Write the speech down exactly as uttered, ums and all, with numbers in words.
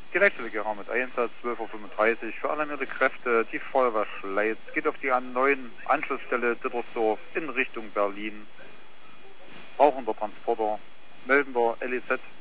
Die Leitstelle mit Einsatz zwölf Uhr fünfunddreißig für alarmierte Kräfte. Die Feuerwehr Schleiz geht auf die A neun Anschlussstelle Dittersdorf in Richtung Berlin. Brauchender Transporter. Melden wir L E Z